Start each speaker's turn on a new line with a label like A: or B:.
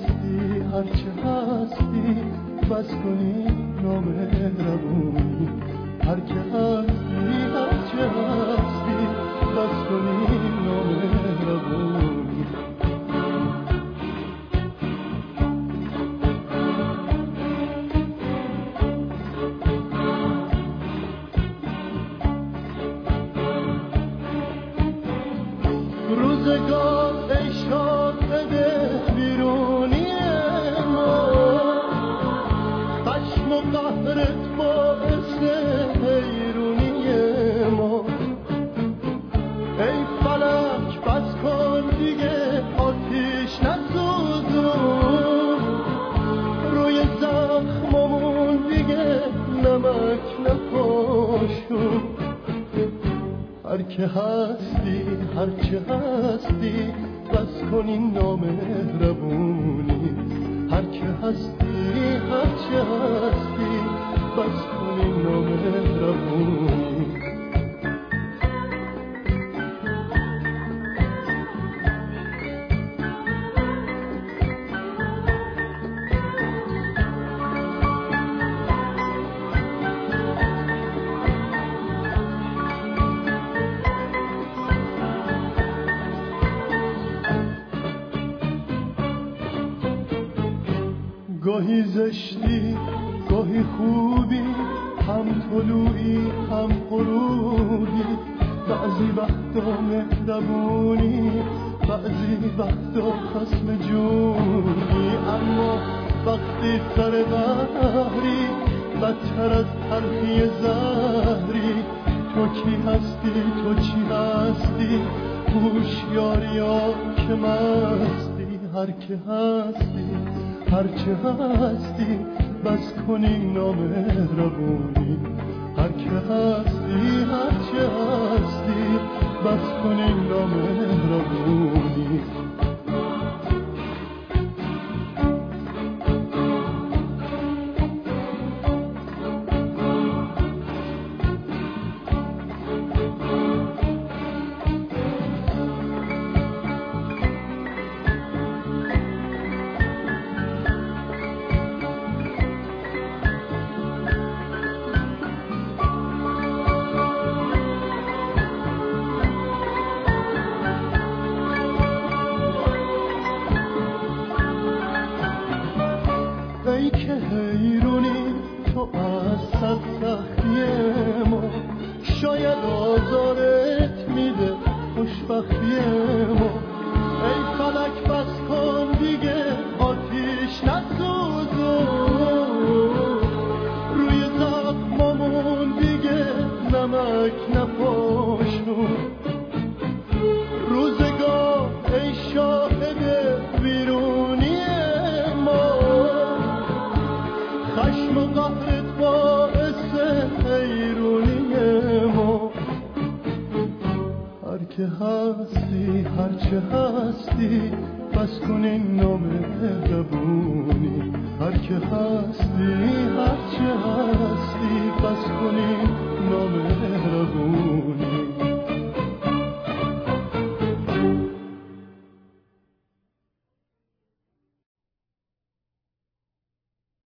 A: هستی هرچه هستی بس کنی نامهربونی، هر که هستی هرچه هستی بس کنی نامهربونی. روزگار ای شاهد بیرونی ما، خشم و قهرت باعث حیرونی ما. ای فلک بس کن دیگه آتیش نسوزون، روی زخممون دیگه نمک نپاشون. هر که هستی هرچه هستی بس کنی نامهربونی، هر که هستی هرچه هستی بس کنی نامهربونی. گاهی زشتی گاهی خوبی، هم طلوعی هم غروبی، بعضی وقتا مهربونی بعضی وقتا خصم جونی. اما وقتی سر بحری بدتر از تلخی زهری، تو کی هستی تو چی هستی هوشیاریا که مستی. هر که هستی هرچه هستی بس کنی نامهربونی، هر که هستی هرچه هستی بس کنی نامهربونی. ای که حیرونی تو از سختی ما، شاید آزارت میده خوشبختی ما. ای فلک بس کن دیگه آتیش نسوزون، روی زخممون دیگه نمک نپاشون. روزگار ای شاهد بیرونی ما، خشم و قهرت باعث حیرونی ما. هر که هستی هرچه هستی بس کنی نامهربونی، هر که هستی هرچه هستی بس کنی